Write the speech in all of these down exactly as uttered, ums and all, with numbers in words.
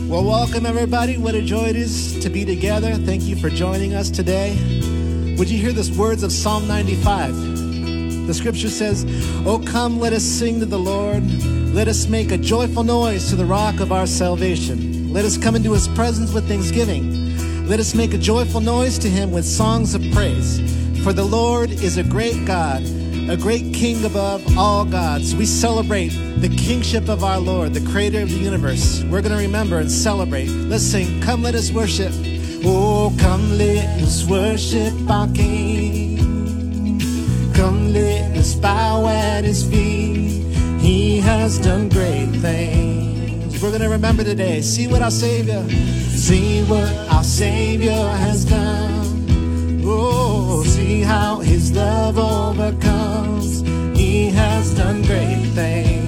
Well, welcome everybody. What a joy it is to be together. Thank you for joining us today. Would you hear the words of Psalm ninety-five? The scripture says, "Oh, come, let us sing to the Lord. Let us make a joyful noise to the rock of our salvation. Let us come into his presence with thanksgiving. Let us make a joyful noise to him with songs of praise. For the Lord is a great God, a great King above all gods." We celebrate the kingship of our Lord, the creator of the universe. We're going to remember and celebrate. Let's sing, "Come, let us worship." Oh, come, let us worship our King. Come, let us bow at his feet. He has done great things. We're going to remember today. See what our Savior, see what our Savior has done. Oh, see how his love overcomes. He has done great things.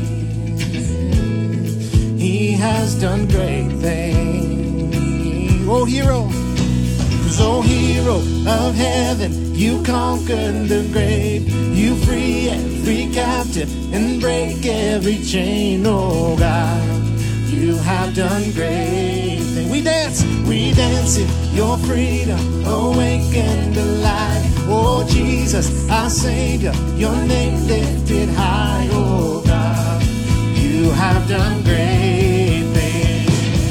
He has done great things. Oh, hero, oh, hero of heaven, you conquered the grave. You free every captive and break every chain. Oh, God, you have done great things. We dance, we dance in your freedom, awakened alive. Oh, Jesus, our Savior, your name lifted high. Oh, God, you have done great things.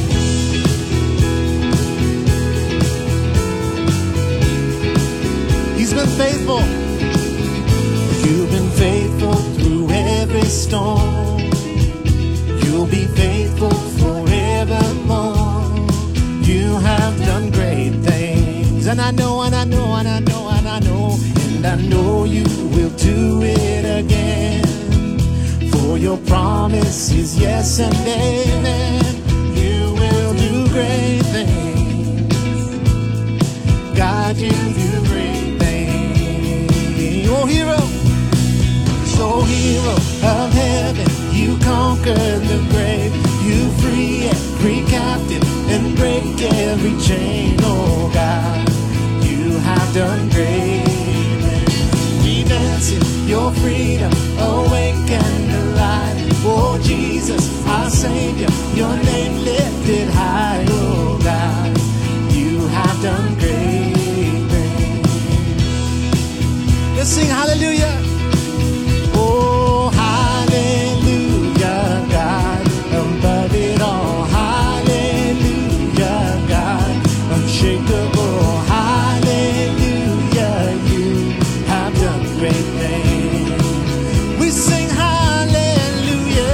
He's been faithful. You've been faithful through every storm. You'll be faithful forevermore. You have done great things. And I know, and I know, and I know, and I know, and I know you will do it again. For your promise is yes and amen. You will do great things. God, you do great things. Oh, hero, so hero of heaven, you conquered the grave. You free every captive and break every chain. Oh, God, you have done great things. We dance in your freedom, awake and alive. Oh, Jesus, our Savior, your name lifted high. Oh, God, you have done great things. Let's sing hallelujah. Oh, hallelujah, God, above it all. Hallelujah, God, unshakable. Hallelujah, you have done great things. We sing hallelujah,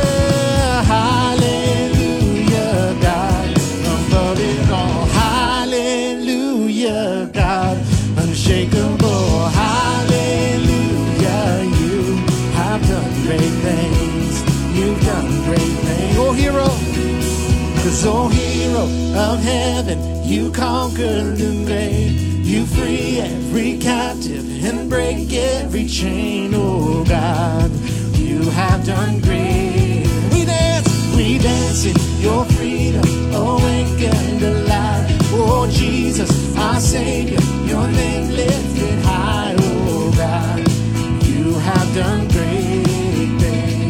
hallelujah, God, above it all. Hallelujah, God, unshakable. Hallelujah, you have done great things. You've done great things. Oh, hero, cause oh, hero of heaven, you conquered the grave. You free every captive and break every chain. Oh, God, you have done great. We dance, we dance in your freedom, awake and alive. Oh, Jesus, our Savior, your name lifted high. Oh, God, you have done great things.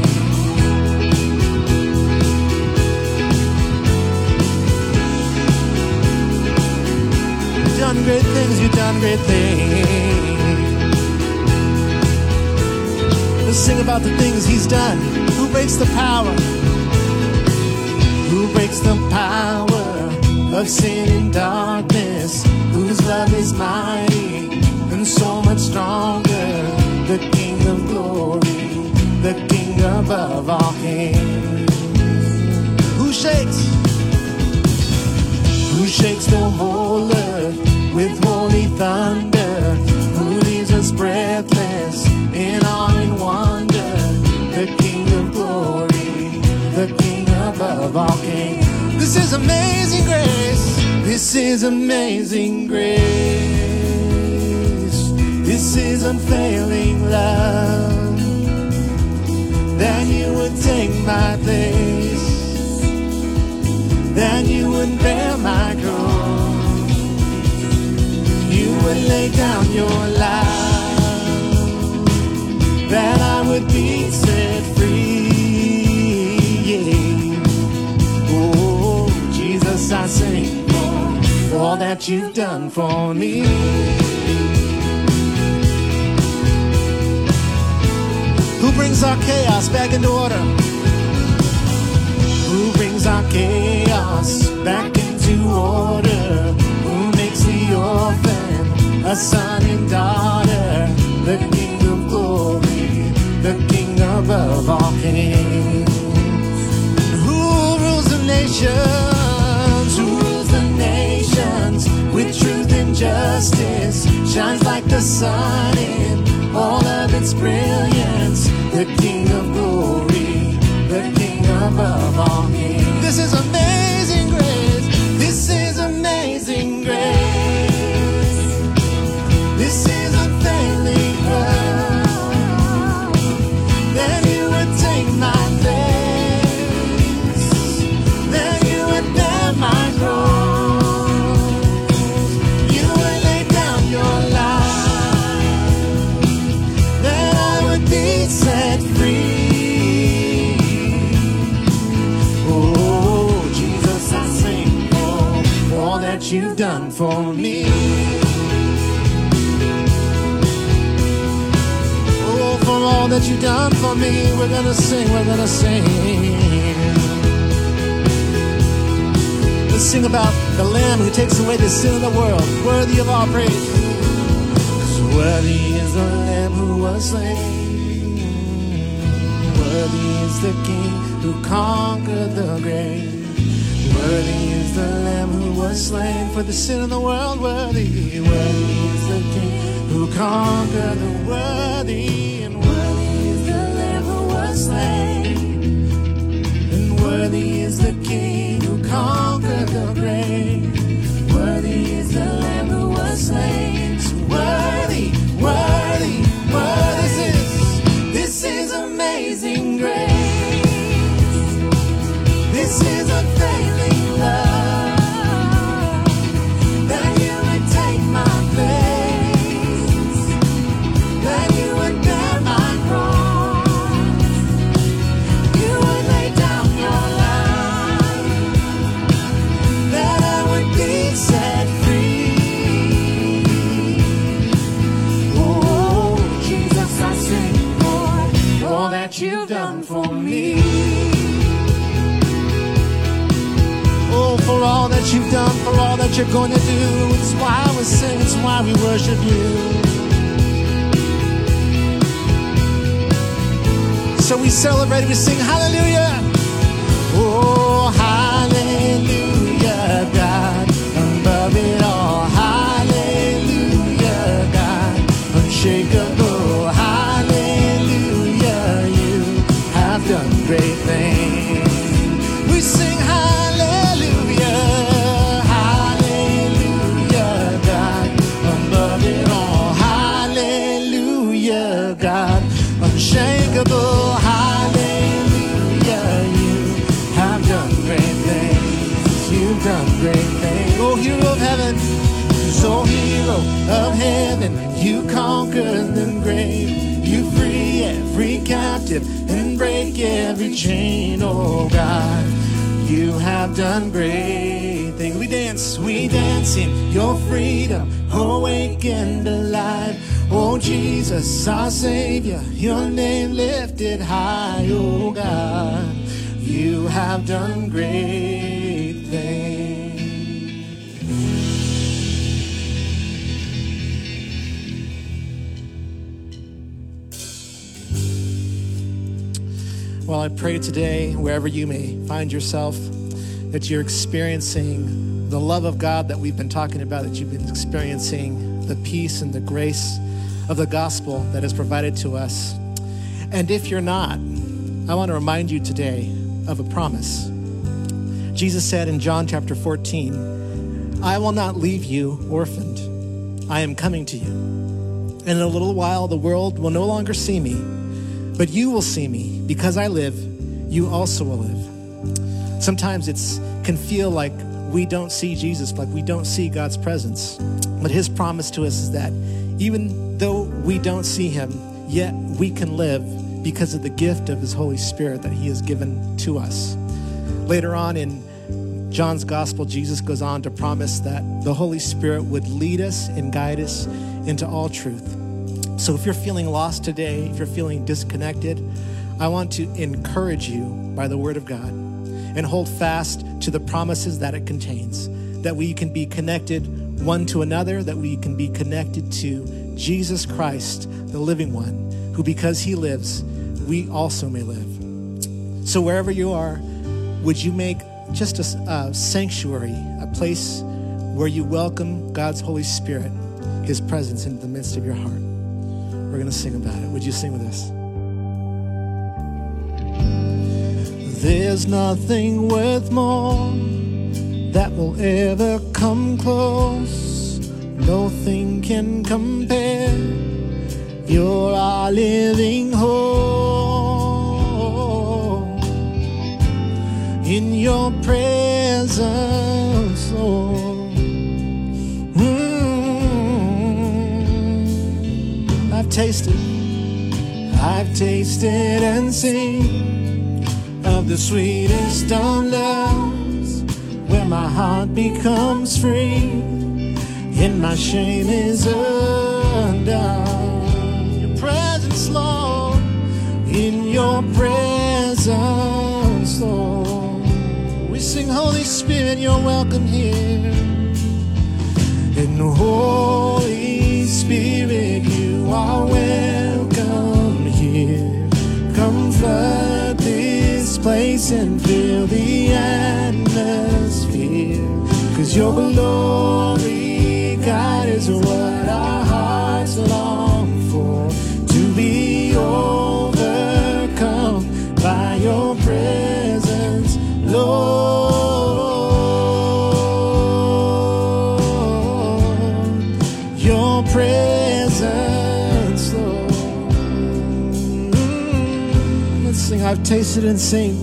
You've done great things, you've done great things. Let's sing about the things he's done. Who breaks the power? Who breaks the power of sin and darkness? Whose love is mighty and so much stronger? The King of glory, the King above all kings. Who shakes? Who shakes the whole earth with holy thunder? Who leaves us breathless in awe and wonder? The King of glory, the King above all kings. This is amazing grace. This is amazing grace. This is unfailing love. That you would take my place, that you would bear my cross. You would lay down your life, that I would be set free. Yeah. Oh, Jesus, all that you've done for me. Who brings our chaos back into order? Who brings our chaos back into order? Who makes the orphan a son and daughter? The King of glory, the King above all kings. Who rules the nations? Who rules the nations? With truth and justice, shines like the sun in all of its brilliance. The King of glory, the King above all kings. This is amazing grace. This is amazing grace. This is unfailing love. That you would take my place. That you would bear my cross. You would lay down your life. That I would be set free. Oh, Jesus, I sing for all that you've done for me. Oh, for all that you've done for me, we're gonna sing, we're gonna sing. Let's sing about the Lamb who takes away the sin of the world, worthy of all praise. 'Cause worthy is the Lamb who was slain. Worthy is the King who conquered the grave. Worthy is the Lamb who was slain for the sin of the world. Worthy, worthy is the King who conquered the worthy. And worthy is the Lamb who was slain. And worthy is the King who conquered the grave. Worthy is the Lamb who was slain. So worthy, worthy, worthy is this. This is amazing grace. This is unfailing love. That you would take my place. That you would bear my cross. You would lay down your life. That I would be set free. Oh, Jesus, I sing for all that you've done for me. Oh, for all that you've done, for all that you're going to do. It's why we sing, it's why we worship you. So we celebrate, we sing hallelujah. Oh, hallelujah, God, above it all. Hallelujah, God, unshakable. Hallelujah, you have done great things. We sing hallelujah, hallelujah, God, above it all. Hallelujah, God, unshakable. Hallelujah, you have done great things. You've done great things. Oh, hero of heaven, so hero of heaven, you conquered the grave. You free every captive and break every chain. Oh God, you have done great things. We dance, we dance in your freedom, awake and alive. Oh Jesus, our Savior, your name lifted high. Oh God, you have done great things. Well, I pray today, wherever you may find yourself, that you're experiencing the love of God that we've been talking about, that you've been experiencing the peace and the grace of the gospel that is provided to us. And if you're not, I want to remind you today of a promise. Jesus said in John chapter fourteen, I will not leave you orphaned. I am coming to you. And in a little while, the world will no longer see me, but you will see me. Because I live, you also will live. Sometimes it's can feel like we don't see Jesus, like we don't see God's presence. But his promise to us is that even though we don't see him, yet we can live because of the gift of his Holy Spirit that he has given to us. Later on in John's gospel, Jesus goes on to promise that the Holy Spirit would lead us and guide us into all truth. So if you're feeling lost today, if you're feeling disconnected, I want to encourage you by the word of God and hold fast to the promises that it contains, that we can be connected one to another, that we can be connected to Jesus Christ, the living one, who because he lives, we also may live. So wherever you are, would you make just a, a sanctuary, a place where you welcome God's Holy Spirit, his presence in the midst of your heart. We're going to sing about it. Would you sing with us? There's nothing worth more that will ever come close. Nothing can compare. You're our living hope. In your presence, Lord. Mm-hmm. I've tasted, I've tasted and seen of the sweetest of loves, where my heart becomes free and my shame is undone. Your presence, Lord, in your presence, Lord. We sing, Holy Spirit, you're welcome here. And Holy Spirit, you are welcome here. Come flood this place and fill the atmosphere. 'Cause your glory, God, is what our hearts long for. To be overcome by your presence, Lord. Your presence, Lord. Mm, let's sing. I've tasted and seen.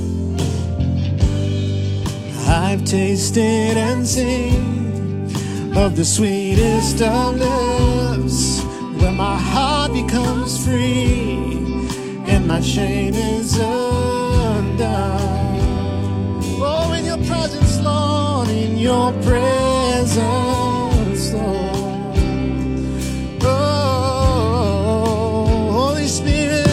I've tasted and seen of the sweetest of loves, where my heart becomes free and my shame is undone. Oh, in your presence, Lord, in your presence, Lord. Oh, Holy Spirit,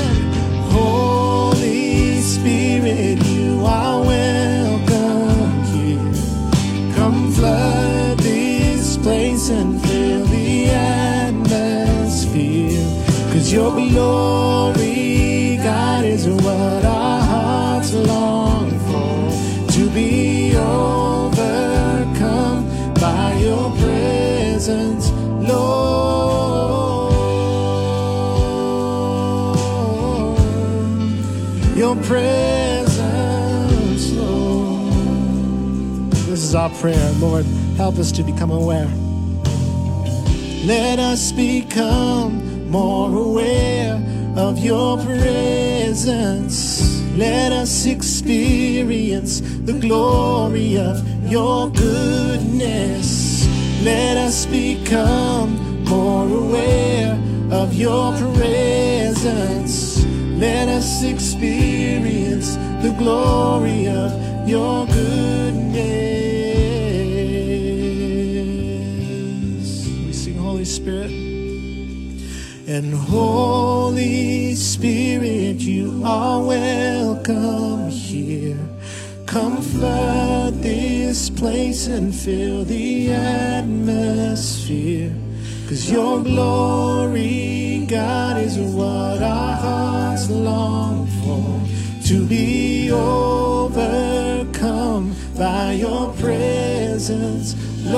Holy Spirit, you are welcome here. Come flood this place and fill the atmosphere. 'Cause your glory, God, is what our hearts long for. To be overcome by your presence, Lord. Your presence, Lord. This is our prayer, Lord. Help us to become aware. Let us become more aware of your presence. Let us experience the glory of your goodness. Let us become more aware of your presence. Let us experience the glory of your goodness. We sing, Holy Spirit. And Holy Spirit, you are welcome here. Come flood this place and fill the atmosphere. 'Cause your glory, God, is what our hearts long for. To be overcome by your presence,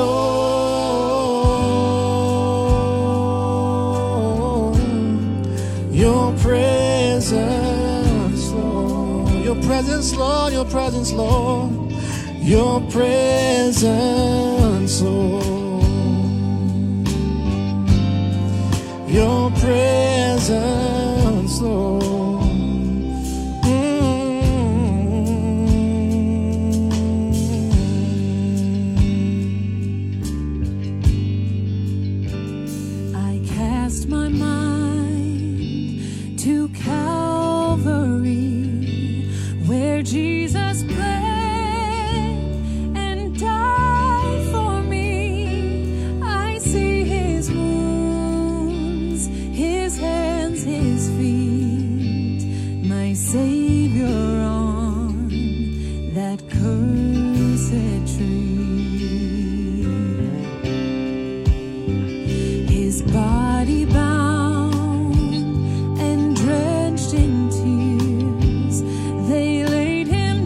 Lord. Your presence, Lord. Your presence, Lord. Your presence, Lord. Your presence, Lord. Your presence, Lord. Mm. I cast my mind to Calvary, where Jesus bled and my Savior on that cursed tree. His body bound and drenched in tears, they laid him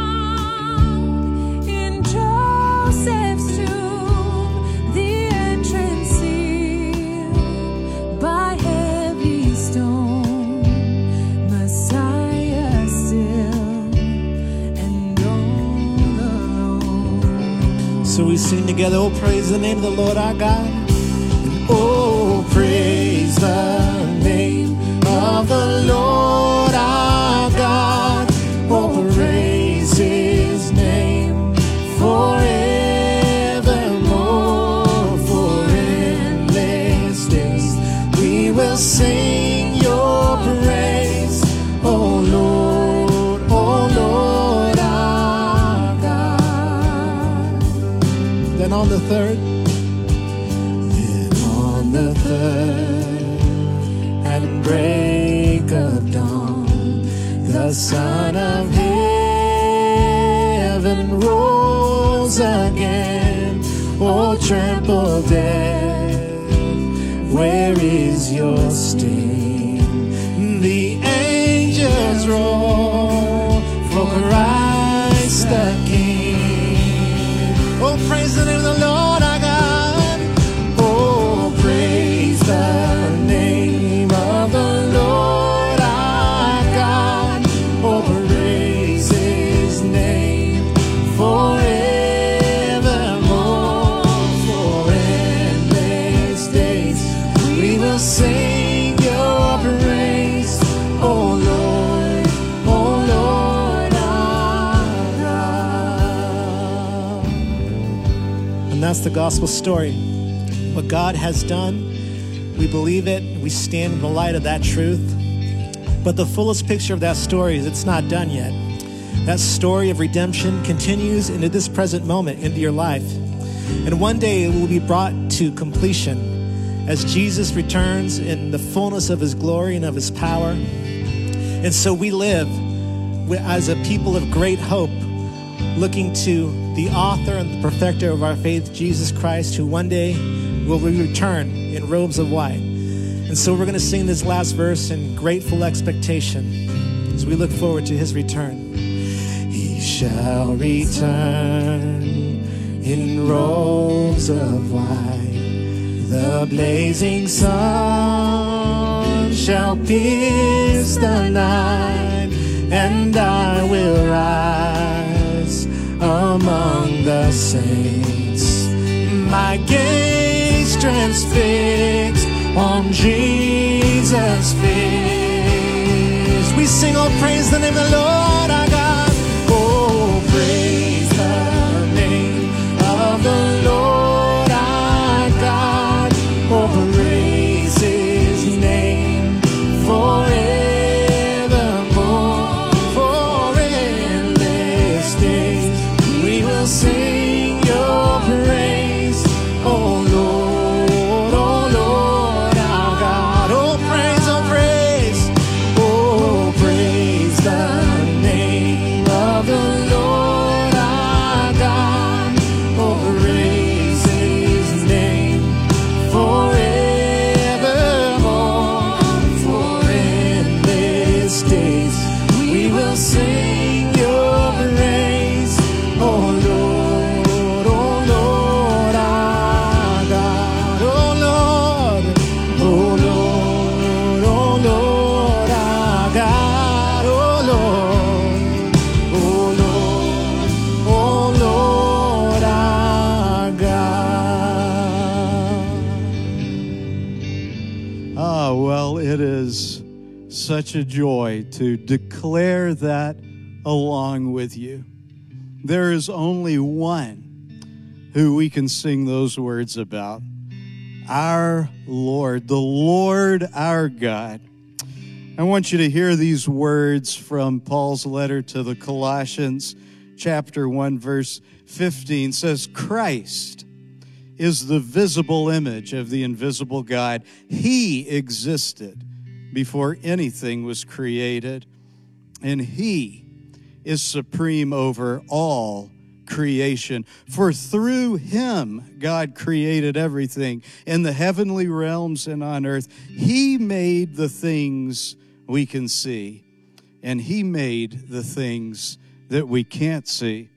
down in Joseph's tomb, the entrance sealed by heavy stone. Messiah still and all alone. So we sing together, oh, praise the name of the Lord our God. And oh, praise the name of the Lord our God. Oh, praise his name forevermore. For endless days we will sing your praise, oh Lord, oh Lord our God. Then on the third, then on the third and break of dawn, the Son of Heaven rose again. Oh, trample death, where is your sting? The angels roll for Christ the King. Oh, praise the name of the Lord our God. Oh, praise the name of the Lord our God. Oh, praise his name forevermore. For endless days we will sing your praise, oh Lord, oh Lord our God. And that's the gospel story. What God has done, we believe it, we stand in the light of that truth. But the fullest picture of that story is it's not done yet. That story of redemption continues into this present moment, into your life. And one day it will be brought to completion as Jesus returns in the fullness of his glory and of his power. And so we live as a people of great hope, looking to the author and the perfecter of our faith, Jesus Christ, who one day will return in robes of white. And so we're going to sing this last verse in grateful expectation as we look forward to his return. He shall return in robes of white. The blazing sun shall pierce the night, and I will rise among the saints. My gaze transfixed on Jesus' face. We sing, oh, praise the name of the Lord our God. Oh, praise the name of the Lord our God. Oh, praise his name forevermore. For endless days we will sing your praise, oh Lord, oh Lord our God. Oh, praise, oh, praise, oh, praise the name of the Lord our God. Oh, praise his name forevermore. For endless days we will sing your praise, oh Lord, oh Lord our God. Oh Lord, oh Lord, oh Lord our God. Oh Lord, oh Lord, oh Lord our God. Ah, well, it is such a joy to declare that along with you. There is only one who we can sing those words about, our Lord, the Lord our God. I want you to hear these words from Paul's letter to the Colossians, chapter one, verse fifteen, says, Christ is the visible image of the invisible God. He existed before anything was created and he is supreme over all creation. For through him, God created everything in the heavenly realms and on earth. He made the things we can see, and he made the things that we can't see,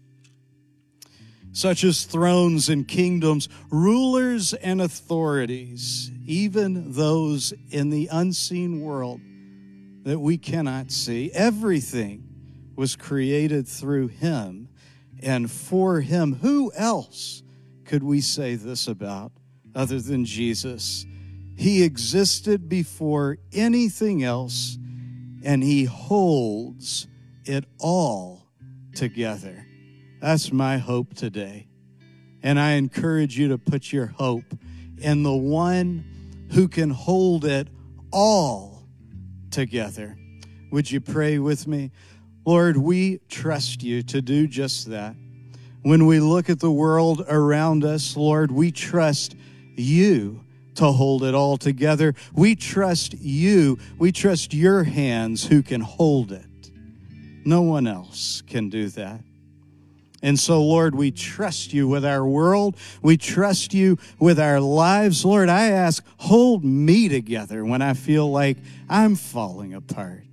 such as thrones and kingdoms, rulers and authorities, even those in the unseen world that we cannot see. Everything was created through him and for him. Who else could we say this about other than Jesus? He existed before anything else, and he holds it all together. That's my hope today. And I encourage you to put your hope in the one who can hold it all together. Would you pray with me? Lord, we trust you to do just that. When we look at the world around us, Lord, we trust you to hold it all together. We trust you. We trust your hands who can hold it. No one else can do that. And so, Lord, we trust you with our world. We trust you with our lives. Lord, I ask, hold me together when I feel like I'm falling apart.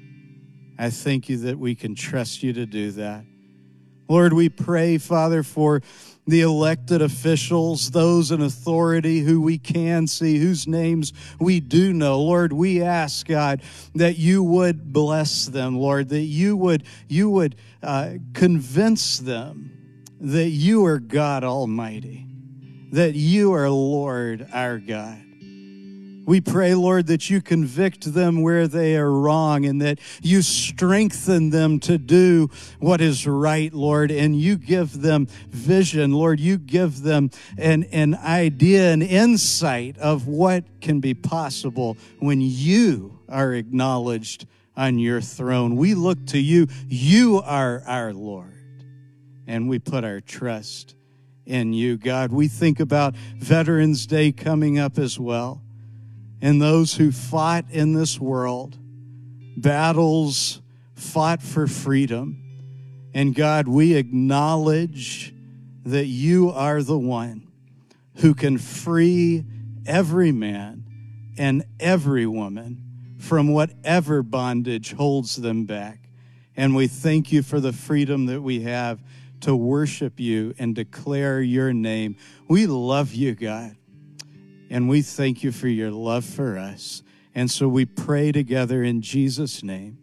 I thank you that we can trust you to do that. Lord, we pray, Father, for the elected officials, those in authority who we can see, whose names we do know. Lord, we ask, God, that you would bless them, Lord, that you would, you would uh, convince them that you are God Almighty, that you are Lord our God. We pray, Lord, that you convict them where they are wrong and that you strengthen them to do what is right, Lord, and you give them vision, Lord. You give them an, an idea, an insight of what can be possible when you are acknowledged on your throne. We look to you. You are our Lord, and we put our trust in you, God. We think about Veterans Day coming up as well. And those who fought in this world, battles fought for freedom. And God, we acknowledge that you are the one who can free every man and every woman from whatever bondage holds them back. And we thank you for the freedom that we have to worship you and declare your name. We love you, God. And we thank you for your love for us. And so we pray together in Jesus' name.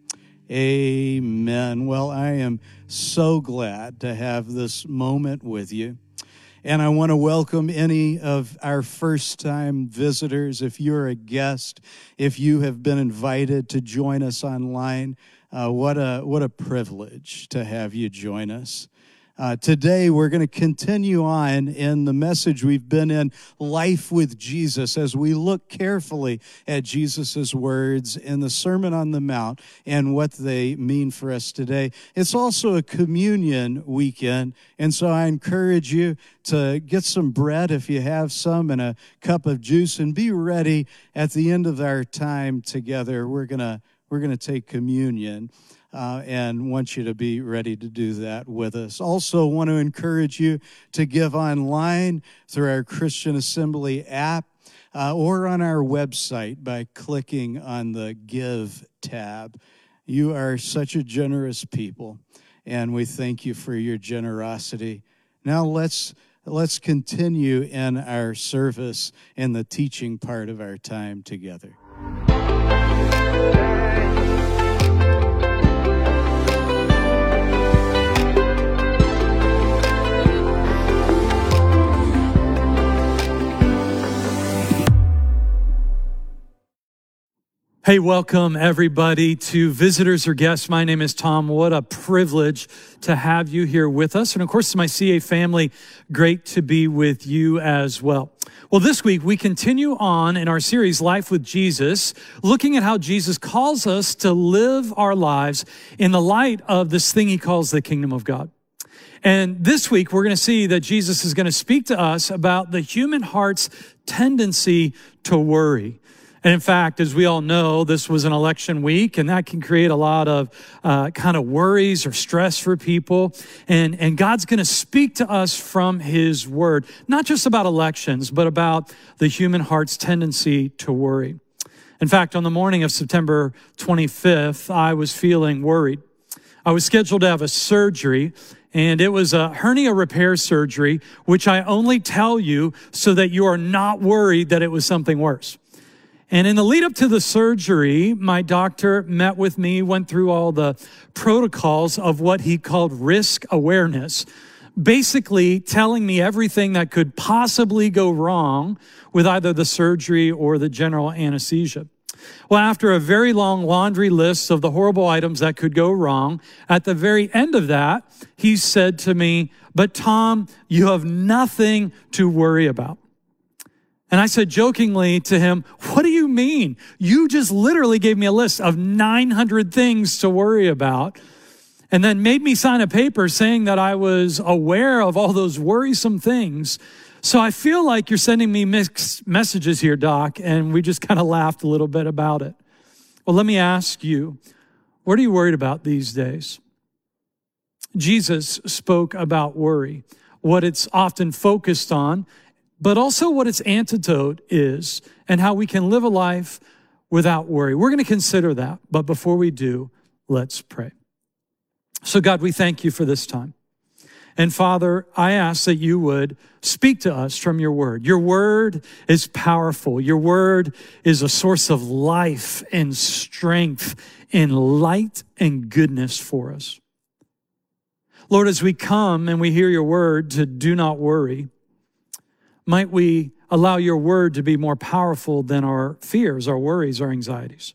Amen. Well, I am so glad to have this moment with you. And I want to welcome any of our first-time visitors. If you're a guest, if you have been invited to join us online, uh, what a what a privilege to have you join us. Uh, today, we're going to continue on in the message we've been in, Life with Jesus, as we look carefully at Jesus' words in the Sermon on the Mount and what they mean for us today. It's also a communion weekend, and so I encourage you to get some bread if you have some and a cup of juice, and be ready at the end of our time together. We're going to we're going to take communion. Uh, and want you to be ready to do that with us. Also want to encourage you to give online through our Christian Assembly app uh, or on our website by clicking on the Give tab. You are such a generous people, and we thank you for your generosity. Now let's let's continue in our service and the teaching part of our time together. Hey, welcome everybody to visitors or guests. My name is Tom. What a privilege to have you here with us. And of course, to my C A family, great to be with you as well. Well, this week we continue on in our series, Life with Jesus, looking at how Jesus calls us to live our lives in the light of this thing he calls the kingdom of God. And this week, we're going to see that Jesus is going to speak to us about the human heart's tendency to worry. And in fact, as we all know, this was an election week, and that can create a lot of uh, kind of worries or stress for people. And, and God's going to speak to us from his word, not just about elections, but about the human heart's tendency to worry. In fact, on the morning of September twenty-fifth, I was feeling worried. I was scheduled to have a surgery, and it was a hernia repair surgery, which I only tell you so that you are not worried that it was something worse. And in the lead up to the surgery, my doctor met with me, went through all the protocols of what he called risk awareness, basically telling me everything that could possibly go wrong with either the surgery or the general anesthesia. Well, after a very long laundry list of the horrible items that could go wrong, at the very end of that, he said to me, "But Tom, you have nothing to worry about." And I said jokingly to him, "What do you mean? You just literally gave me a list of nine hundred things to worry about, and then made me sign a paper saying that I was aware of all those worrisome things. So I feel like you're sending me mixed messages here, Doc," and we just kind of laughed a little bit about it. Well, let me ask you, what are you worried about these days? Jesus spoke about worry, what it's often focused on, but also what its antidote is and how we can live a life without worry. We're going to consider that, but before we do, let's pray. So God, we thank you for this time. And Father, I ask that you would speak to us from your word. Your word is powerful. Your word is a source of life and strength and light and goodness for us. Lord, as we come and we hear your word to do not worry, might we allow your word to be more powerful than our fears, our worries, our anxieties.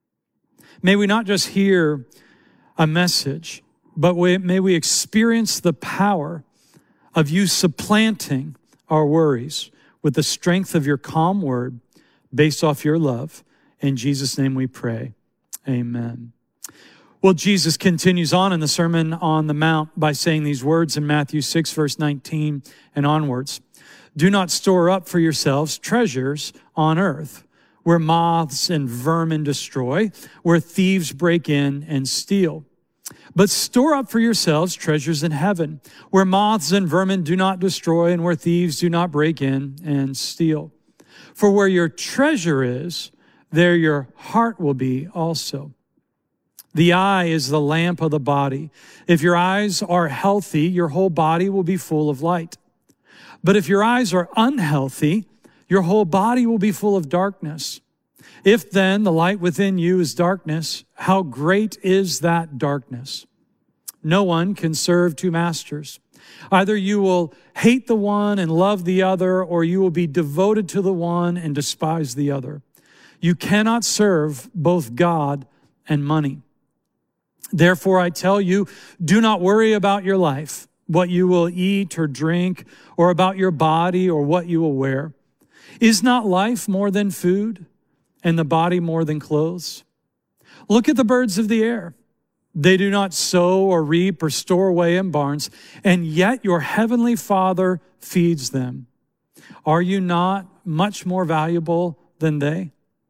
May we not just hear a message, but we, may we experience the power of you supplanting our worries with the strength of your calm word based off your love. In Jesus' name we pray. Amen. Well, Jesus continues on in the Sermon on the Mount by saying these words in Matthew six, verse nineteen and onwards. "Do not store up for yourselves treasures on earth, where moths and vermin destroy, where thieves break in and steal. But store up for yourselves treasures in heaven, where moths and vermin do not destroy and where thieves do not break in and steal. For where your treasure is, there your heart will be also. The eye is the lamp of the body. If your eyes are healthy, your whole body will be full of light. But if your eyes are unhealthy, your whole body will be full of darkness. If then the light within you is darkness, how great is that darkness? No one can serve two masters. Either you will hate the one and love the other, or you will be devoted to the one and despise the other. You cannot serve both God and money. Therefore, I tell you, do not worry about your life, what you will eat or drink, or about your body or what you will wear. Is not life more than food, and the body more than clothes? Look at the birds of the air. They do not sow or reap or store away in barns, and yet your heavenly Father feeds them. Are you not much more valuable than they?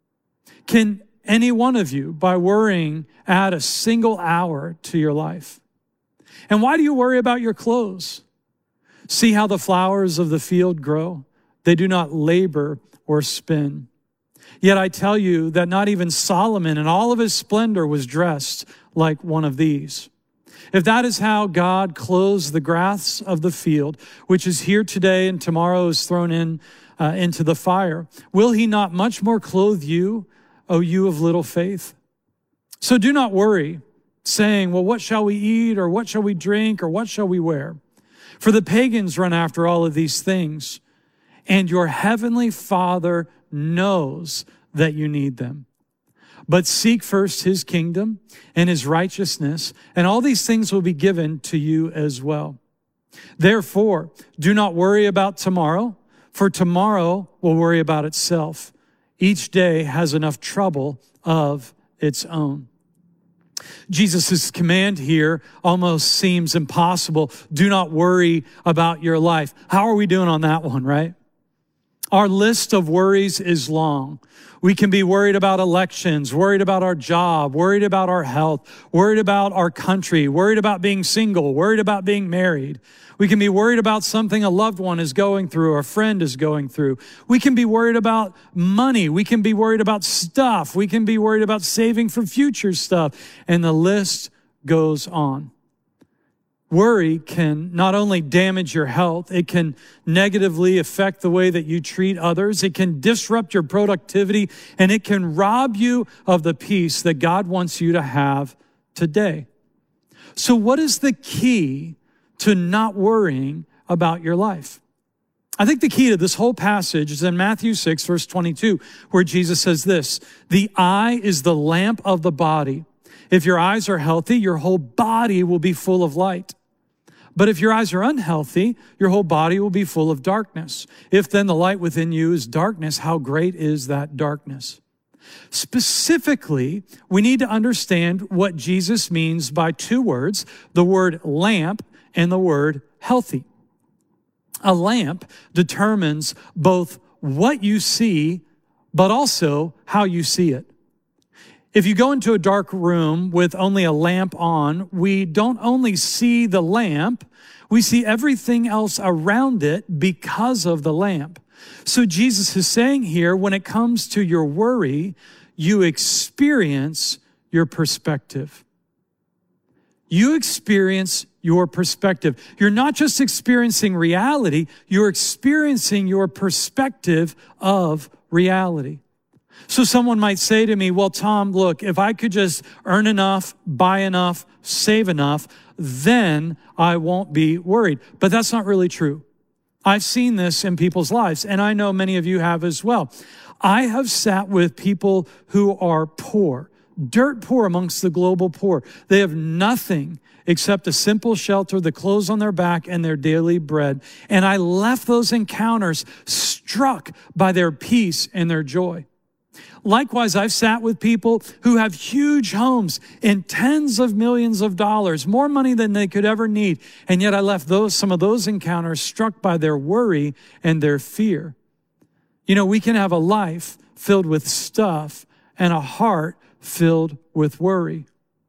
Can any one of you, by worrying, add a single hour to your life? And why do you worry about your clothes? See how the flowers of the field grow. They do not labor or spin. Yet I tell you that not even Solomon in all of his splendor was dressed like one of these. If that is how God clothes the grass of the field, which is here today and tomorrow is thrown in uh, into the fire, will he not much more clothe you, O you of little faith? So do not worry, saying, well, what shall we eat, or what shall we drink, or what shall we wear? For the pagans run after all of these things, and your heavenly Father knows that you need them. But seek first his kingdom and his righteousness, and all these things will be given to you as well. Therefore, do not worry about tomorrow, for tomorrow will worry about itself. Each day has enough trouble of its own. Jesus' command here almost seems impossible. Do not worry about your life. How are we doing on that one, right? Our list of worries is long. We can be worried about elections, worried about our job, worried about our health, worried about our country, worried about being single, worried about being married. We can be worried about something a loved one is going through or a friend is going through. We can be worried about money. We can be worried about stuff. We can be worried about saving for future stuff. And the list goes on. Worry can not only damage your health, it can negatively affect the way that you treat others. It can disrupt your productivity, and it can rob you of the peace that God wants you to have today. So what is the key to not worrying about your life? I think the key to this whole passage is in Matthew six, verse twenty-two, where Jesus says this, "The eye is the lamp of the body. If your eyes are healthy, your whole body will be full of light. But if your eyes are unhealthy, your whole body will be full of darkness. If then the light within you is darkness, how great is that darkness?" Specifically, we need to understand what Jesus means by two words, the word lamp and the word healthy. A lamp determines both what you see, but also how you see it. If you go into a dark room with only a lamp on, we don't only see the lamp, we see everything else around it because of the lamp. So Jesus is saying here, when it comes to your worry, you experience your perspective. You experience your perspective. You're not just experiencing reality, you're experiencing your perspective of reality. So someone might say to me, well, Tom, look, if I could just earn enough, buy enough, save enough, then I won't be worried. But that's not really true. I've seen this in people's lives, and I know many of you have as well. I have sat with people who are poor, dirt poor amongst the global poor. They have nothing except a simple shelter, the clothes on their back, and their daily bread. And I left those encounters struck by their peace and their joy. Likewise, I've sat with people who have huge homes and tens of millions of dollars, more money than they could ever need. And yet I left those, some of those encounters struck by their worry and their fear. You know, we can have a life filled with stuff and a heart filled with worry.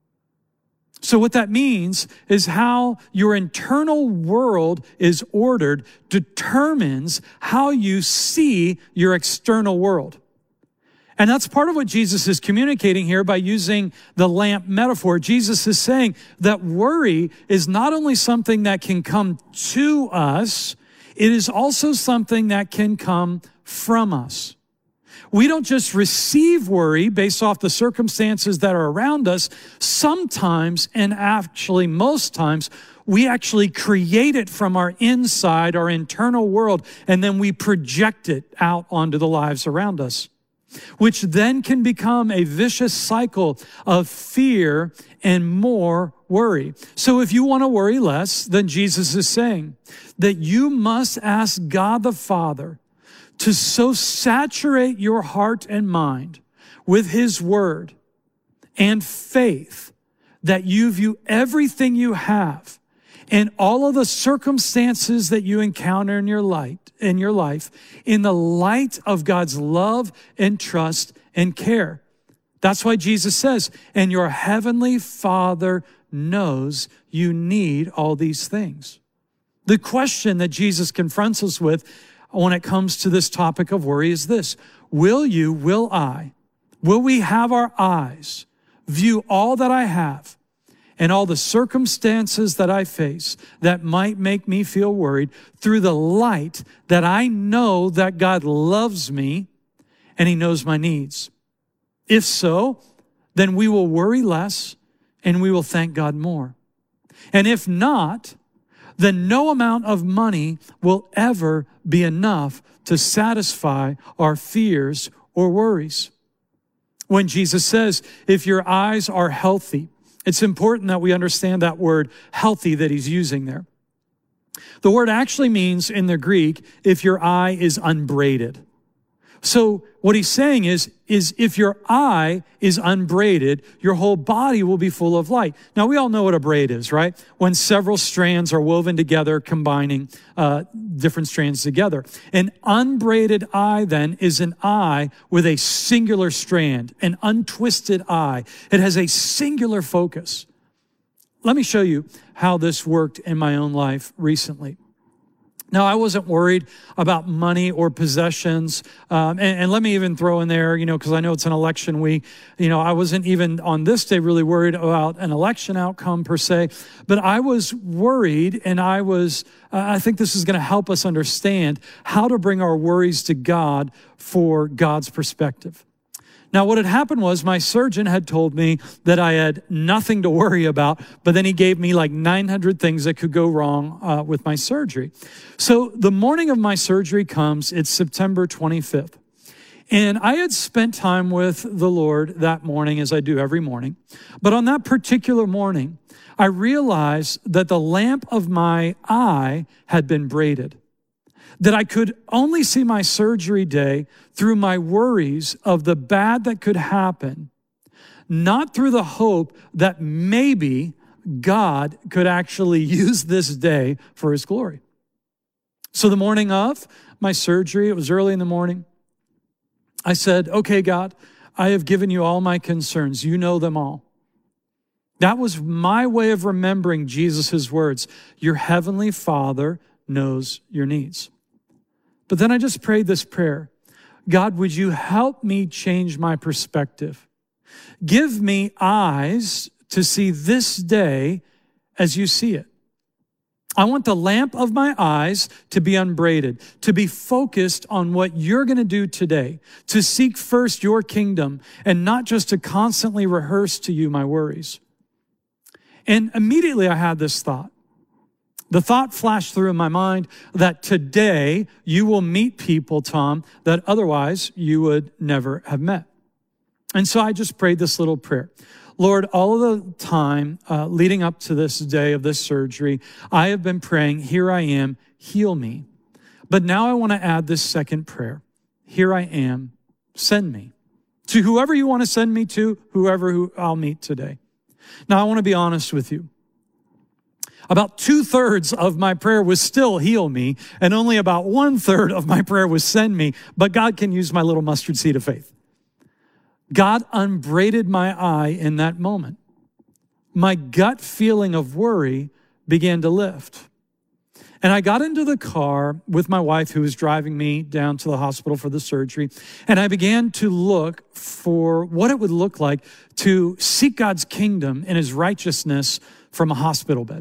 So what that means is how your internal world is ordered determines how you see your external world. And that's part of what Jesus is communicating here by using the lamp metaphor. Jesus is saying that worry is not only something that can come to us, it is also something that can come from us. We don't just receive worry based off the circumstances that are around us. Sometimes, and actually most times, we actually create it from our inside, our internal world, and then we project it out onto the lives around us, which then can become a vicious cycle of fear and more worry. So if you want to worry less, then Jesus is saying that you must ask God the Father to so saturate your heart and mind with His Word and faith that you view everything you have and all of the circumstances that you encounter in your life, in your life, in the light of God's love and trust and care. That's why Jesus says, and your heavenly Father knows you need all these things. The question that Jesus confronts us with when it comes to this topic of worry is this: will you, will I, will we have our eyes view all that I have and all the circumstances that I face that might make me feel worried through the light that I know that God loves me and He knows my needs? If so, then we will worry less and we will thank God more. And if not, then no amount of money will ever be enough to satisfy our fears or worries. When Jesus says, if your eyes are healthy, it's important that we understand that word healthy that He's using there. The word actually means in the Greek, if your eye is unbraided. So what he's saying is, is if your eye is unbraided, your whole body will be full of light. Now, we all know what a braid is, right? When several strands are woven together, combining uh, different strands together. An unbraided eye, then, is an eye with a singular strand, an untwisted eye. It has a singular focus. Let me show you how this worked in my own life recently. Now, I wasn't worried about money or possessions. Um, and, and let me even throw in there, you know, because I know it's an election week. You know, I wasn't even on this day really worried about an election outcome per se. But I was worried, and I was, uh, I think this is going to help us understand how to bring our worries to God for God's perspective. Now, what had happened was my surgeon had told me that I had nothing to worry about, but then he gave me like nine hundred things that could go wrong uh, with my surgery. So the morning of my surgery comes, it's September twenty-fifth. And I had spent time with the Lord that morning, as I do every morning. But on that particular morning, I realized that the lamp of my eye had been braided. That I could only see my surgery day through my worries of the bad that could happen, not through the hope that maybe God could actually use this day for his glory. So the morning of my surgery, it was early in the morning, I said, okay, God, I have given you all my concerns. You know them all. That was my way of remembering Jesus' words. Your heavenly Father knows your needs. But then I just prayed this prayer. God, would you help me change my perspective? Give me eyes to see this day as you see it. I want the lamp of my eyes to be unbraided, to be focused on what you're going to do today, to seek first your kingdom and not just to constantly rehearse to you my worries. And immediately I had this thought. The thought flashed through in my mind that today you will meet people, Tom, that otherwise you would never have met. And so I just prayed this little prayer. Lord, all of the time uh, leading up to this day of this surgery, I have been praying, here I am, heal me. But now I want to add this second prayer. Here I am, send me. To whoever you want to send me to, whoever who I'll meet today. Now I want to be honest with you. About two-thirds of my prayer was still heal me, and only about one-third of my prayer was send me, but God can use my little mustard seed of faith. God unbraided my eye in that moment. My gut feeling of worry began to lift. And I got into the car with my wife, who was driving me down to the hospital for the surgery, and I began to look for what it would look like to seek God's kingdom and his righteousness from a hospital bed.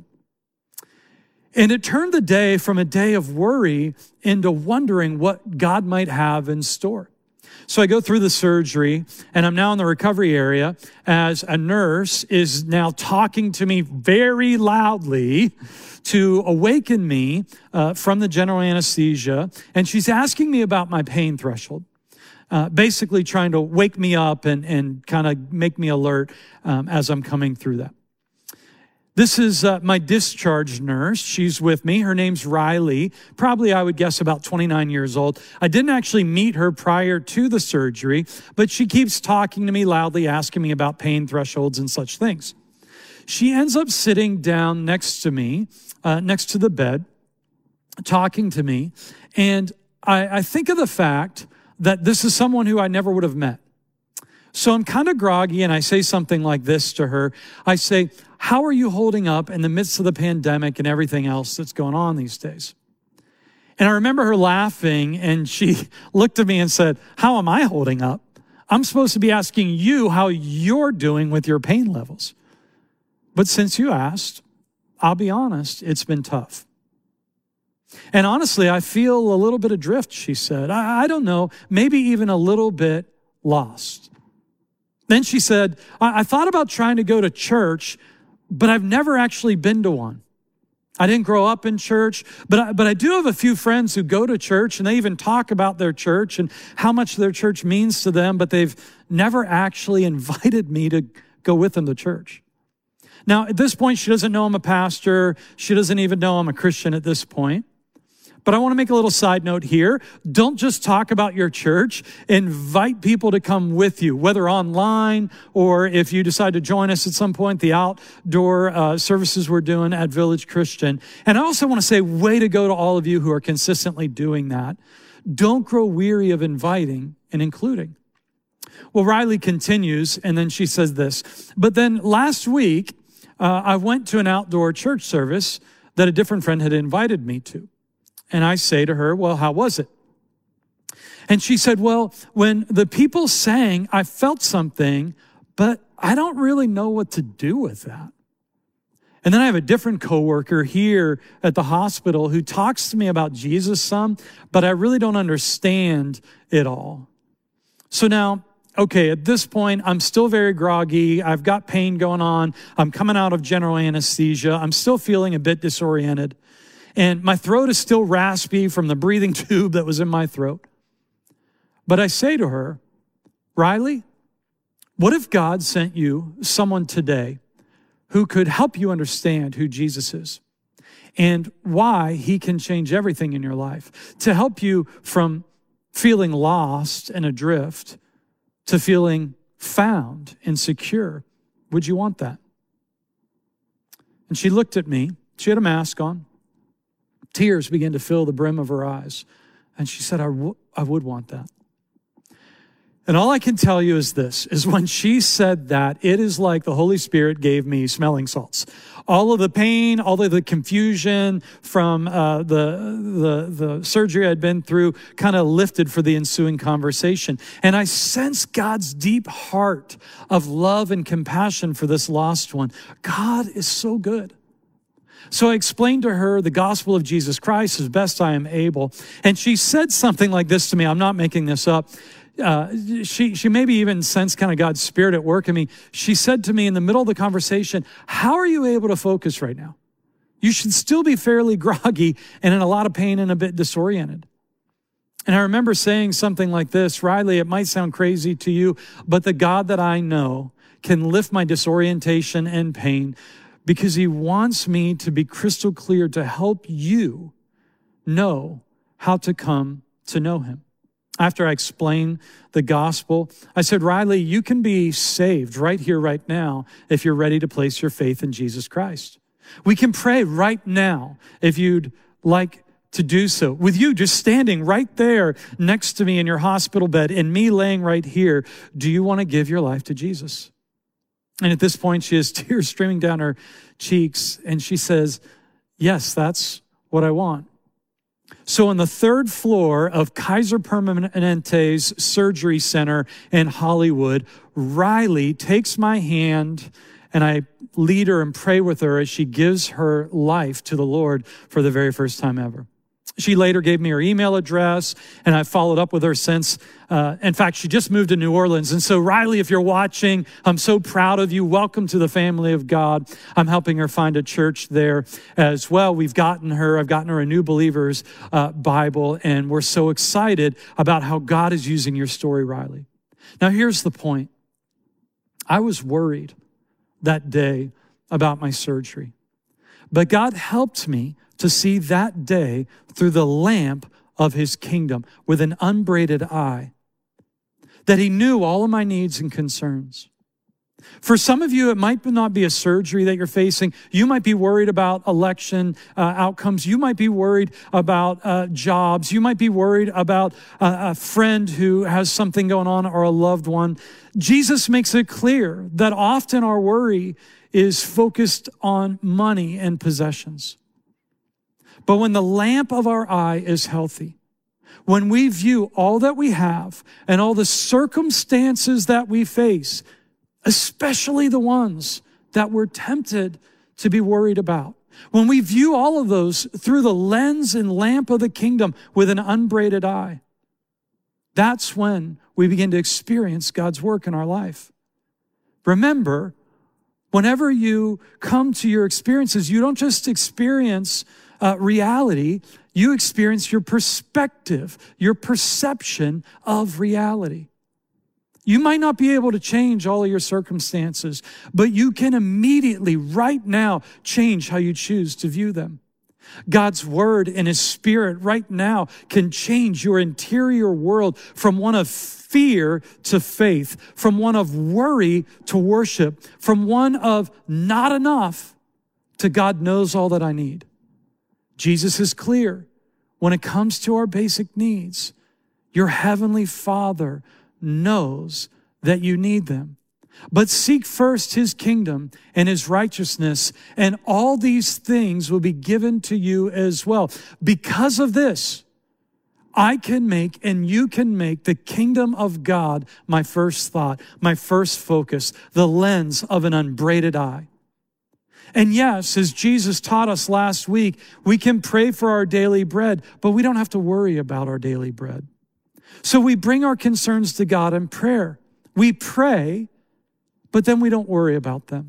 And it turned the day from a day of worry into wondering what God might have in store. So I go through the surgery, and I'm now in the recovery area as a nurse is now talking to me very loudly to awaken me uh, from the general anesthesia. And she's asking me about my pain threshold, uh, basically trying to wake me up and, and kind of make me alert um, as I'm coming through that. This is uh, my discharge nurse. She's with me. Her name's Riley. Probably, I would guess, about twenty-nine years old. I didn't actually meet her prior to the surgery, but she keeps talking to me loudly, asking me about pain thresholds and such things. She ends up sitting down next to me, uh, next to the bed, talking to me. And I, I think of the fact that this is someone who I never would have met. So I'm kind of groggy, and I say something like this to her. I say, how are you holding up in the midst of the pandemic and everything else that's going on these days? And I remember her laughing, and she looked at me and said, how am I holding up? I'm supposed to be asking you how you're doing with your pain levels. But since you asked, I'll be honest, it's been tough. And honestly, I feel a little bit adrift, she said. I, I don't know, maybe even a little bit lost. Then she said, I, I thought about trying to go to church, but I've never actually been to one. I didn't grow up in church, but I, but I do have a few friends who go to church, and they even talk about their church and how much their church means to them, but they've never actually invited me to go with them to church. Now, at this point, she doesn't know I'm a pastor. She doesn't even know I'm a Christian at this point. But I want to make a little side note here. Don't just talk about your church. Invite people to come with you, whether online or if you decide to join us at some point, the outdoor uh, services we're doing at Village Christian. And I also want to say, way to go to all of you who are consistently doing that. Don't grow weary of inviting and including. Well, Riley continues, and then she says this. But then last week, uh, I went to an outdoor church service that a different friend had invited me to. And I say to her, well, how was it? And she said, well, when the people sang, I felt something, but I don't really know what to do with that. And then I have a different coworker here at the hospital who talks to me about Jesus some, but I really don't understand it all. So now, okay, at this point, I'm still very groggy. I've got pain going on. I'm coming out of general anesthesia. I'm still feeling a bit disoriented. And my throat is still raspy from the breathing tube that was in my throat. But I say to her, Riley, what if God sent you someone today who could help you understand who Jesus is and why he can change everything in your life, to help you from feeling lost and adrift to feeling found and secure? Would you want that? And she looked at me. She had a mask on. Tears began to fill the brim of her eyes. And she said, I, w- I would want that. And all I can tell you is this, is when she said that, it is like the Holy Spirit gave me smelling salts. All of the pain, all of the confusion from uh, the, the, the surgery I'd been through kind of lifted for the ensuing conversation. And I sense God's deep heart of love and compassion for this lost one. God is so good. So I explained to her the gospel of Jesus Christ as best I am able. And she said something like this to me. I'm not making this up. Uh, she, she maybe even sensed kind of God's spirit at work in me. She said to me in the middle of the conversation, how are you able to focus right now? You should still be fairly groggy and in a lot of pain and a bit disoriented. And I remember saying something like this, Riley, it might sound crazy to you, but the God that I know can lift my disorientation and pain because he wants me to be crystal clear to help you know how to come to know him. After I explained the gospel, I said, Riley, you can be saved right here, right now, if you're ready to place your faith in Jesus Christ. We can pray right now if you'd like to do so. With you just standing right there next to me in your hospital bed and me laying right here, do you want to give your life to Jesus? And at this point, she has tears streaming down her cheeks, and she says, yes, that's what I want. So on the third floor of Kaiser Permanente's surgery center in Hollywood, Riley takes my hand, and I lead her and pray with her as she gives her life to the Lord for the very first time ever. She later gave me her email address, and I followed up with her since. Uh, in fact, she just moved to New Orleans. And so, Riley, if you're watching, I'm so proud of you. Welcome to the family of God. I'm helping her find a church there as well. We've gotten her, I've gotten her a New Believers uh, Bible, and we're so excited about how God is using your story, Riley. Now, here's the point. I was worried that day about my surgery, but God helped me to see that day through the lamp of his kingdom with an unbraided eye, that he knew all of my needs and concerns. For some of you, it might not be a surgery that you're facing. You might be worried about election uh, outcomes. You might be worried about uh, jobs. You might be worried about uh, a friend who has something going on or a loved one. Jesus makes it clear that often our worry is focused on money and possessions. But when the lamp of our eye is healthy, when we view all that we have and all the circumstances that we face, especially the ones that we're tempted to be worried about, when we view all of those through the lens and lamp of the kingdom with an unbraided eye, that's when we begin to experience God's work in our life. Remember, whenever you come to your experiences, you don't just experience Uh, reality, you experience your perspective, your perception of reality. You might not be able to change all of your circumstances, but you can immediately, right now, change how you choose to view them. God's word and his spirit right now can change your interior world from one of fear to faith, from one of worry to worship, from one of not enough to God knows all that I need. Jesus is clear when it comes to our basic needs. Your heavenly Father knows that you need them. But seek first his kingdom and his righteousness, and all these things will be given to you as well. Because of this, I can make and you can make the kingdom of God my first thought, my first focus, the lens of an unbraided eye. And yes, as Jesus taught us last week, we can pray for our daily bread, but we don't have to worry about our daily bread. So we bring our concerns to God in prayer. We pray, but then we don't worry about them.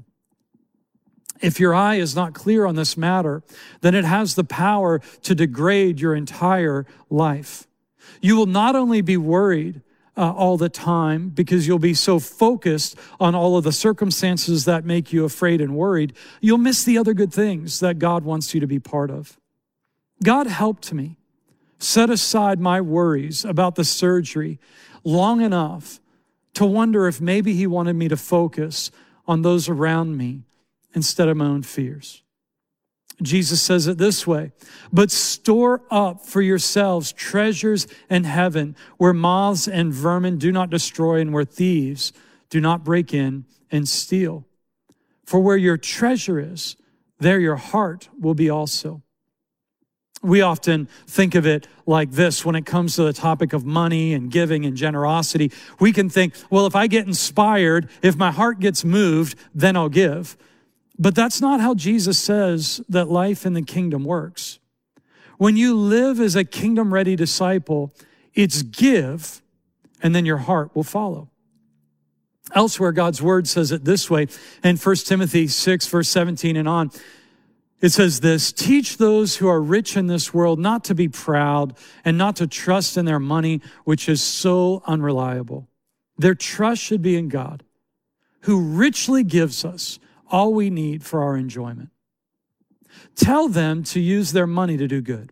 If your eye is not clear on this matter, then it has the power to degrade your entire life. You will not only be worried uh, all the time because you'll be so focused on all of the circumstances that make you afraid and worried, you'll miss the other good things that God wants you to be part of. God helped me set aside my worries about the surgery long enough to wonder if maybe he wanted me to focus on those around me instead of my own fears. Jesus says it this way, but store up for yourselves treasures in heaven where moths and vermin do not destroy and where thieves do not break in and steal. For where your treasure is, there your heart will be also. We often think of it like this when it comes to the topic of money and giving and generosity. We can think, well, if I get inspired, if my heart gets moved, then I'll give. But that's not how Jesus says that life in the kingdom works. When you live as a kingdom-ready disciple, it's give, and then your heart will follow. Elsewhere, God's word says it this way in First Timothy six, verse seventeen and on. It says this, teach those who are rich in this world not to be proud and not to trust in their money, which is so unreliable. Their trust should be in God, who richly gives us all we need for our enjoyment. Tell them to use their money to do good.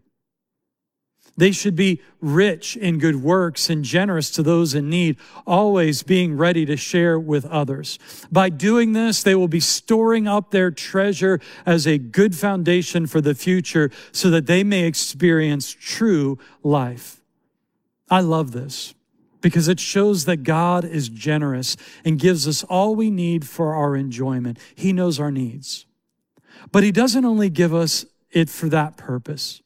They should be rich in good works and generous to those in need, always being ready to share with others. By doing this, they will be storing up their treasure as a good foundation for the future so that they may experience true life. I love this because it shows that God is generous and gives us all we need for our enjoyment. He knows our needs. But he doesn't only give us it for that purpose.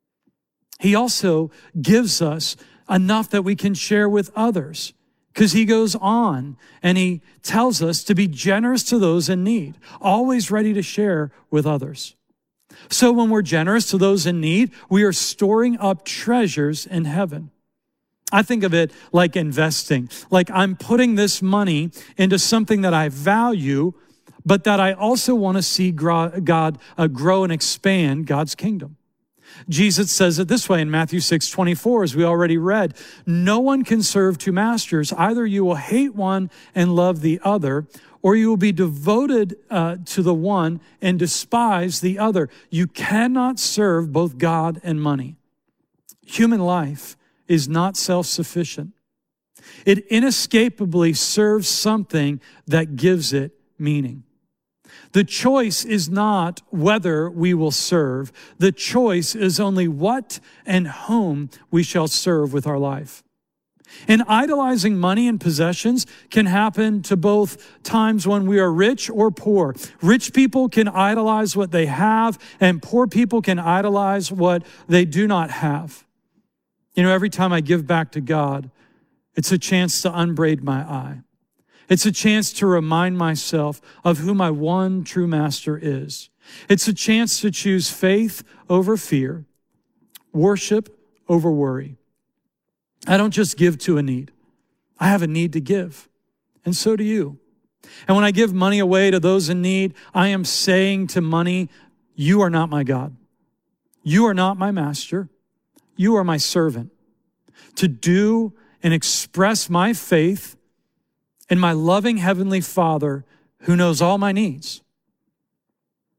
He also gives us enough that we can share with others because he goes on and he tells us to be generous to those in need, always ready to share with others. So when we're generous to those in need, we are storing up treasures in heaven. I think of it like investing, like I'm putting this money into something that I value, but that I also want to see God grow and expand God's kingdom. Jesus says it this way in Matthew six twenty-four, as we already read, no one can serve two masters. Either you will hate one and love the other, or you will be devoted uh, to the one and despise the other. You cannot serve both God and money. Human life is not self-sufficient. It inescapably serves something that gives it meaning. The choice is not whether we will serve. The choice is only what and whom we shall serve with our life. And idolizing money and possessions can happen to both times when we are rich or poor. Rich people can idolize what they have, and poor people can idolize what they do not have. You know, every time I give back to God, it's a chance to unbraid my eye. It's a chance to remind myself of who my one true master is. It's a chance to choose faith over fear, worship over worry. I don't just give to a need. I have a need to give, and so do you. And when I give money away to those in need, I am saying to money, you are not my God. You are not my master. You are my servant. To do and express my faith and my loving Heavenly Father who knows all my needs.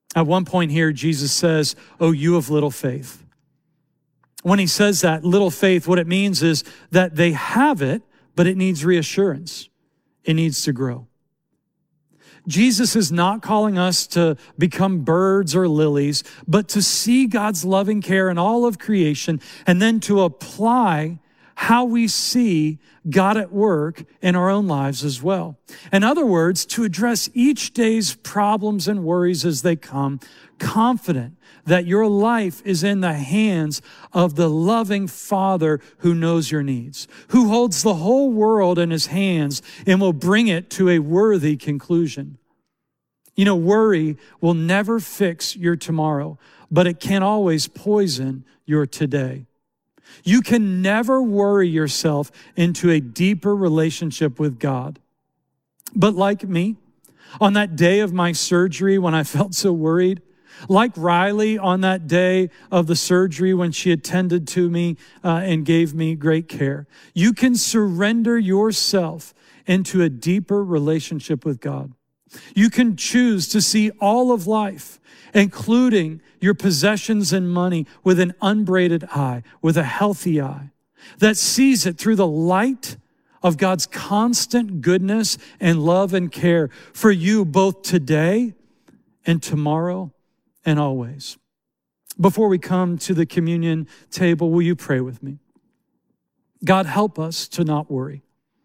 At one point here, Jesus says, "Oh, you of little faith." When he says that, little faith, what it means is that they have it, but it needs reassurance. It needs to grow. Jesus is not calling us to become birds or lilies, but to see God's loving care in all of creation and then to apply how we see God at work in our own lives as well. In other words, to address each day's problems and worries as they come, confident that your life is in the hands of the loving Father who knows your needs, who holds the whole world in his hands and will bring it to a worthy conclusion. You know, worry will never fix your tomorrow, but it can always poison your today. You can never worry yourself into a deeper relationship with God. But like me, on that day of my surgery when I felt so worried, like Riley on that day of the surgery when she attended to me uh, and gave me great care, you can surrender yourself into a deeper relationship with God. You can choose to see all of life, including your possessions and money, with an unbraided eye, with a healthy eye, that sees it through the light of God's constant goodness and love and care for you both today and tomorrow and always. Before we come to the communion table, will you pray with me? God, help us to not worry.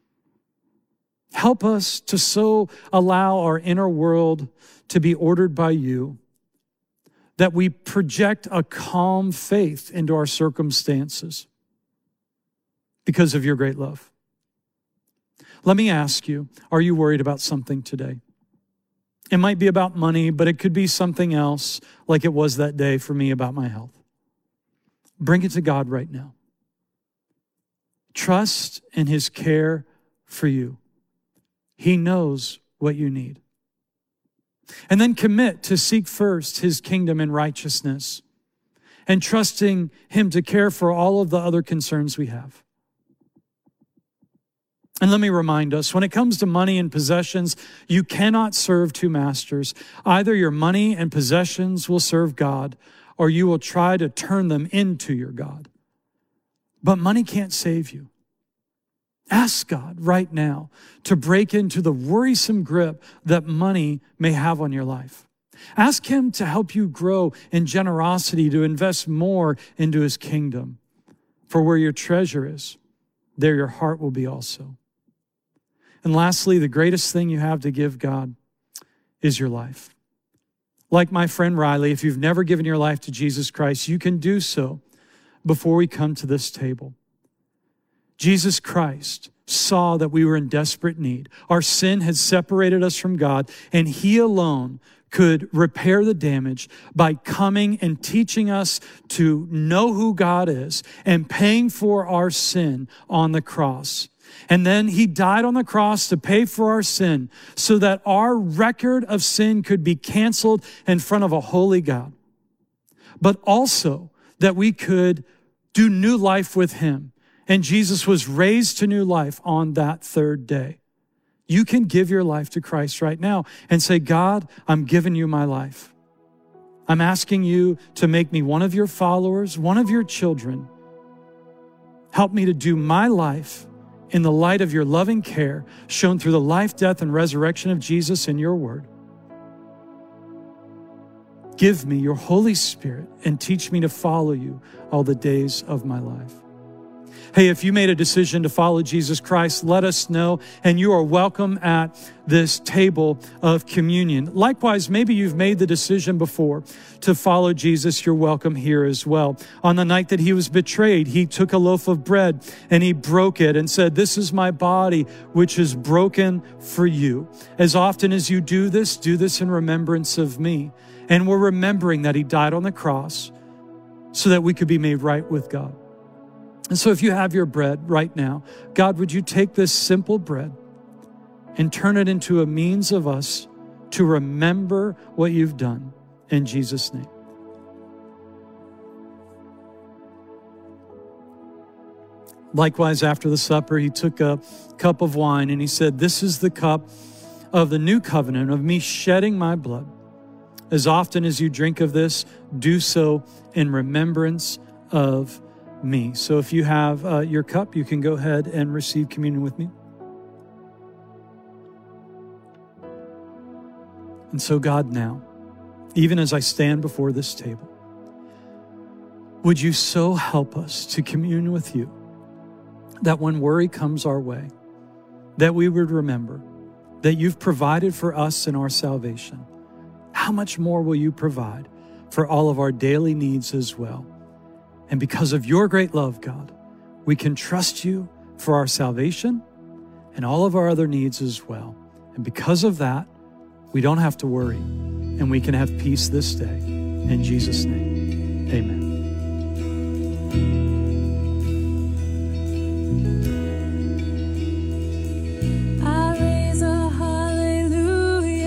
Help us to so allow our inner world to be ordered by you that we project a calm faith into our circumstances because of your great love. Let me ask you, are you worried about something today? It might be about money, but it could be something else, like it was that day for me about my health. Bring it to God right now. Trust in his care for you. He knows what you need. And then commit to seek first his kingdom and righteousness and trusting him to care for all of the other concerns we have. And let me remind us, when it comes to money and possessions, you cannot serve two masters. Either your money and possessions will serve God, or you will try to turn them into your God. But money can't save you. Ask God right now to break into the worrisome grip that money may have on your life. Ask him to help you grow in generosity, to invest more into his kingdom. For where your treasure is, there your heart will be also. And lastly, the greatest thing you have to give God is your life. Like my friend Riley, if you've never given your life to Jesus Christ, you can do so before we come to this table. Jesus Christ saw that we were in desperate need. Our sin had separated us from God, and he alone could repair the damage by coming and teaching us to know who God is and paying for our sin on the cross. And then he died on the cross to pay for our sin so that our record of sin could be canceled in front of a holy God. But also that we could do new life with him. And Jesus was raised to new life on that third day. You can give your life to Christ right now and say, God, I'm giving you my life. I'm asking you to make me one of your followers, one of your children. Help me to do my life in the light of your loving care shown through the life, death, and resurrection of Jesus in your word. Give me your Holy Spirit and teach me to follow you all the days of my life. Hey, if you made a decision to follow Jesus Christ, let us know, and you are welcome at this table of communion. Likewise, maybe you've made the decision before to follow Jesus. You're welcome here as well. On the night that he was betrayed, he took a loaf of bread and he broke it and said, "This is my body, which is broken for you. As often as you do this, do this in remembrance of me." And we're remembering that he died on the cross so that we could be made right with God. And so if you have your bread right now, God, would you take this simple bread and turn it into a means of us to remember what you've done in Jesus' name. Likewise, after the supper, he took a cup of wine and he said, "This is the cup of the new covenant of me shedding my blood As often as you drink of this, do so in remembrance of me. So if you have uh, your cup, you can go ahead and receive communion with me. And so God, now, even as I stand before this table, would you so help us to commune with you that when worry comes our way, that we would remember that you've provided for us in our salvation. How much more will you provide for all of our daily needs as well? And because of your great love, God, we can trust you for our salvation and all of our other needs as well. And because of that, we don't have to worry, and we can have peace this day. In Jesus' name, amen. I raise a hallelujah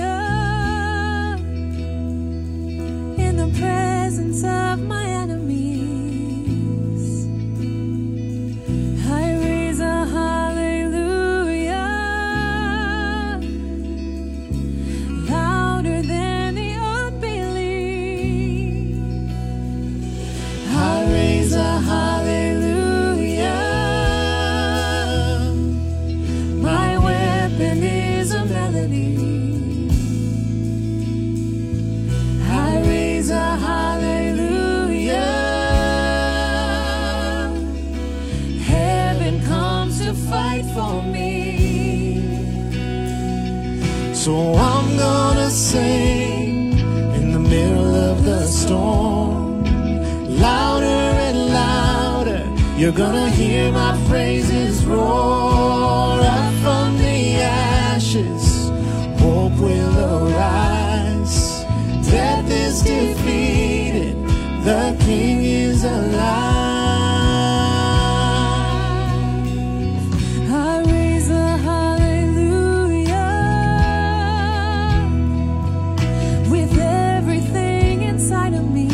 in the presence of my enemies. I raise a hallelujah louder than the unbelief. I raise a hallelujah. My weapon is a melody. I raise a hallelujah. Heaven comes to fight for me. So I'm gonna sing in the middle of the storm. Louder and louder, you're gonna hear my praises roar up from the ashes. Hope will arise. Death is defeated. The King is alive. I raise a hallelujah with everything inside of me.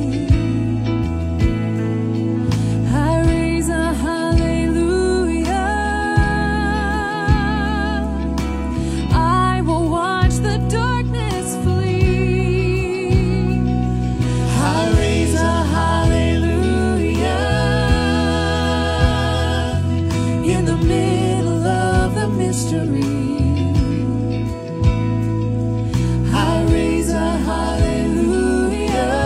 I raise a hallelujah. I will watch the darkness flee. I raise a hallelujah in the middle of the mystery. I raise a hallelujah.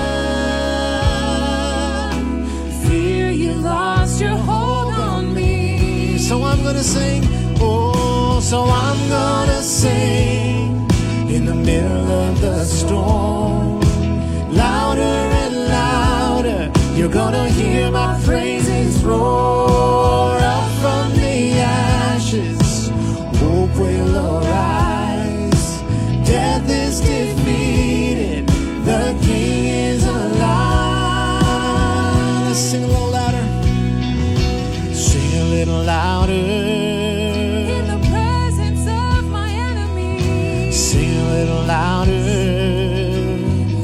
Fear you lost your hold on me. So I'm gonna sing, oh, so I'm gonna sing in the middle of the storm. Louder and louder, you're gonna hear my praises roar up from the ashes. Hope will arise. Death is defeated. The King is alive. Let's sing a little louder. Sing a little louder. In the presence of my enemies. Sing a little louder.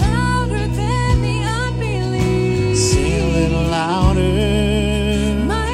Louder than the unbelief. Sing a little louder. My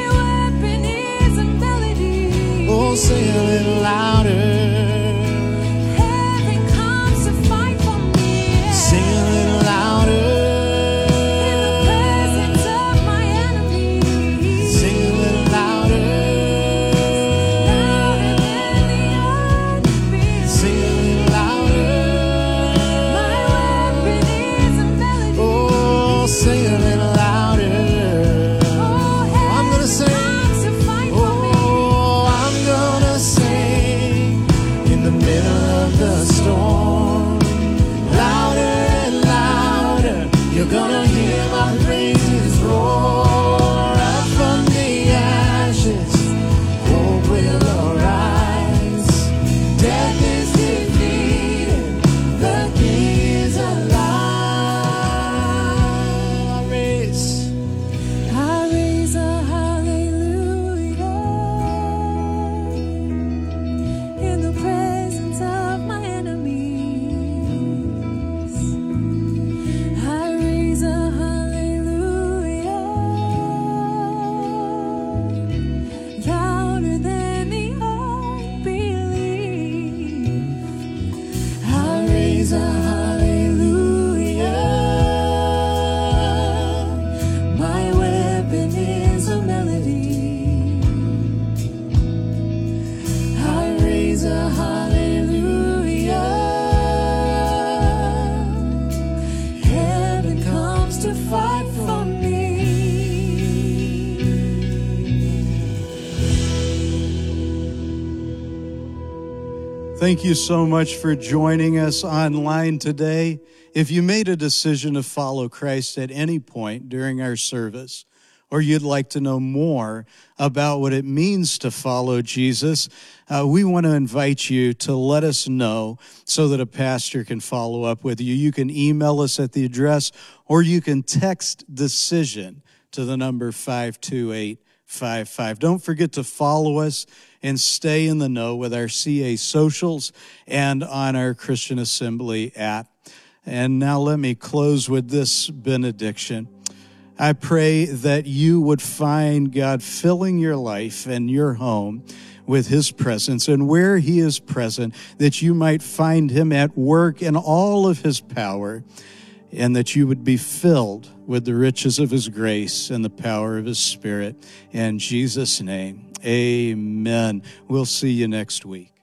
Thank you so much for joining us online today. If you made a decision to follow Christ at any point during our service, or you'd like to know more about what it means to follow Jesus, uh, we want to invite you to let us know so that a pastor can follow up with you. You can email us at the address, or you can text decision to the number five two eight five five. Don't forget to follow us and stay in the know with our C A socials and on our Christian Assembly app. And now let me close with this benediction. I pray that you would find God filling your life and your home with his presence, and where he is present, that you might find him at work in all of his power, and that you would be filled with the riches of his grace and the power of his Spirit. In Jesus' name, amen. We'll see you next week.